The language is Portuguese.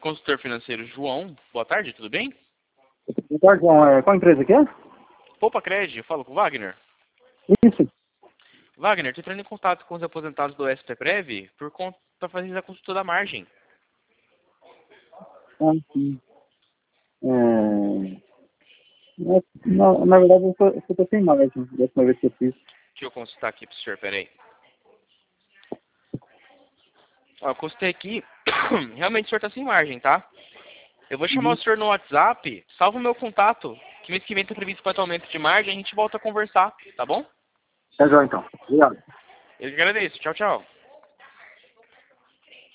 consultor financeiro João. Boa tarde, tudo bem? Boa tarde, João. Qual empresa que é? Poupa Crédito, eu falo com o Wagner. Isso. Wagner, estou entrando em contato com os aposentados do SPPrev para fazer a consulta da margem. Ah, sim. Na verdade, eu estou sem margem, da última vez que eu fiz. Deixa eu consultar aqui para o senhor, peraí. Ó, eu consultei aqui, realmente o senhor está sem margem, tá? Eu vou chamar o senhor no WhatsApp, salva o meu contato, que mês que vem está previsto para aumento de margem, a gente volta a conversar, tá bom? É, João, então. Obrigado. Eu agradeço, tchau, tchau.